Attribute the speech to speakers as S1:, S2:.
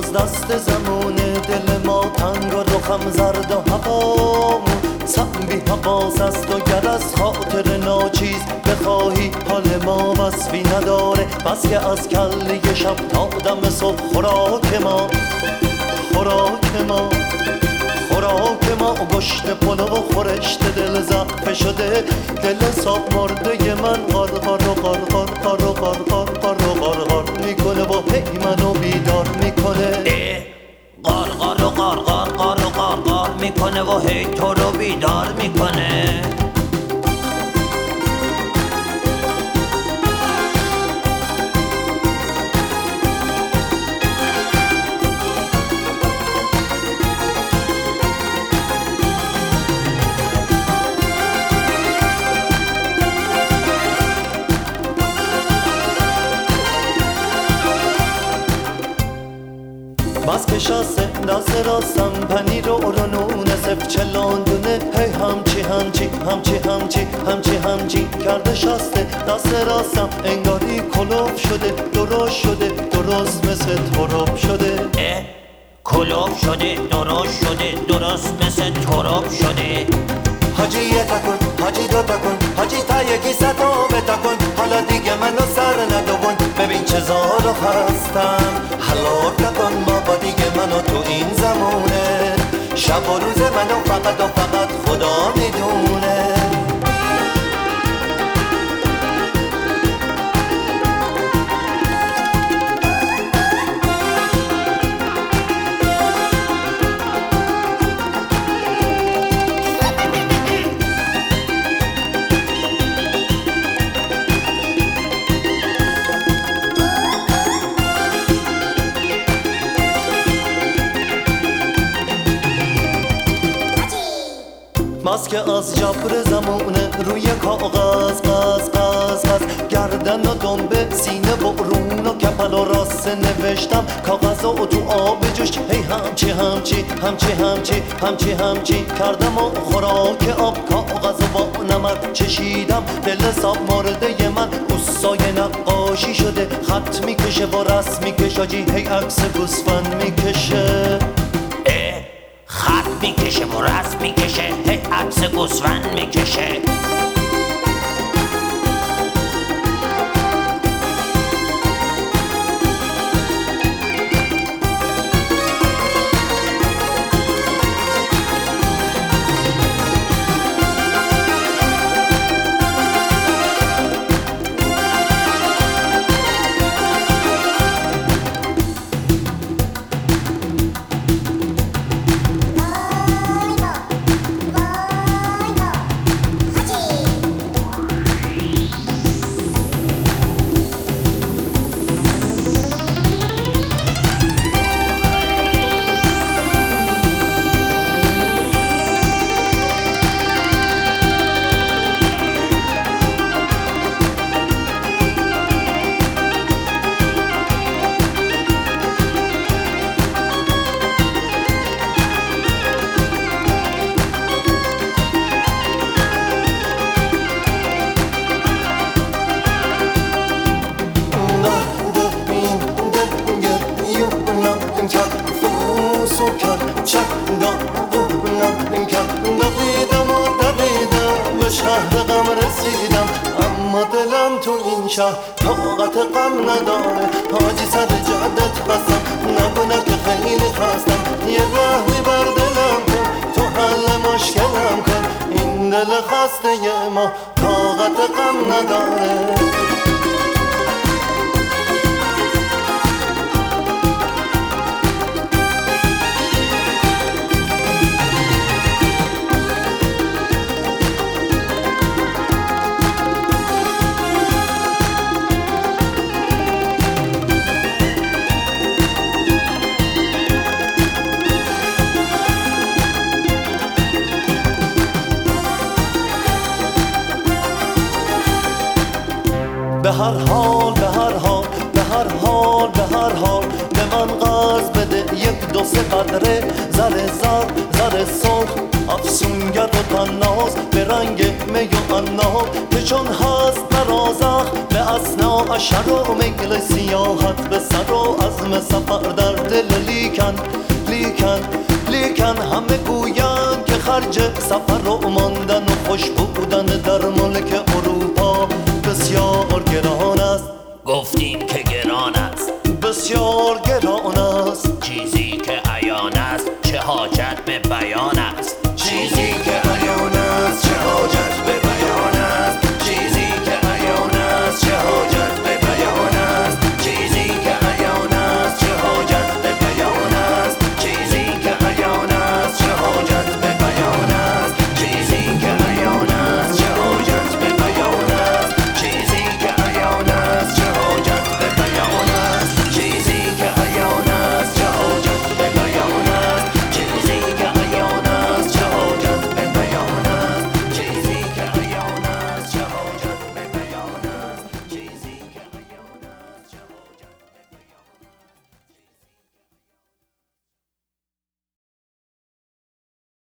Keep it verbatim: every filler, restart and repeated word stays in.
S1: از دست زمونه، دل ما تنگ و رخم زرد و هوامون سم بی حواس است و گر از خاطر ناچیز بخواهی حال ما وصفی نداره. بس که از کله شب تا دم صبح خوراک ما خوراک ما خوراک ما گشت پلو و خورشت دل زخم شده. دل صاف مرده من قرقر و قرقر قر و قرقر قر و قرقر میکنه و هی منو بیدار میکنه.
S2: قرقر و قرقر قر و قرقر میکنه و هی تو رو بیدار میکنه.
S1: بس که شاسته دست راستم پنیر و رنونه سف چلاندونه. هی همچی همچی همچی همچی همچی همچی کرده شاسته دست راستم انگاری کلوف شده درست شده درست مثل تروب شده.
S2: کلوف شده درست شده درست مثل تروب شده.
S1: حاجی یه تکن حاجی دو تکن حاجی تا یکی ستو بتکن. حالا دیگه منو سر ندون ببین چه زار و خستم. حلاک نکن بابا دیگه منو تو این زمونه. شب و روز منو فقط و فقط خدا میدونه. بس که از جبر زمونه روی کاغذ قز قز قز گردن و دنبه سینه و رون و کپل و راسته نوشتم کاغذ و تو آب جوش. هی همچی همچی همچی همچی همچی همچی کردم و خوراک آب کاغذ و با نمک چشیدم. دل صاف مرده من اوستای نقاشی شده خط میکشه و رسم میکشه جی هی عکس گوسفند میکشه.
S2: خط میکشه و رسم میکشه هی عکس گوسفند میکشه.
S1: طاقت غم نداره حاجی سر جادت بسم نبونه که خیلی خستم. یه رحمی بر دلم کن تو حل مشکلم کن. این دل خسته ما طاقت غم نداره. به هر حال به هر حال به هر حال به هر حال به من قرض بده یک دو سه قدره زر زر زر سرخ افسونگر و تناز به رنگ می و انار که چون هست نرازخ به حسنا اشر و میل سیاحت به سر و عزم سفر در دل لیکن لیکن لیکن همه گویند که خرج سفر و ماندن و خوش بودن در ملک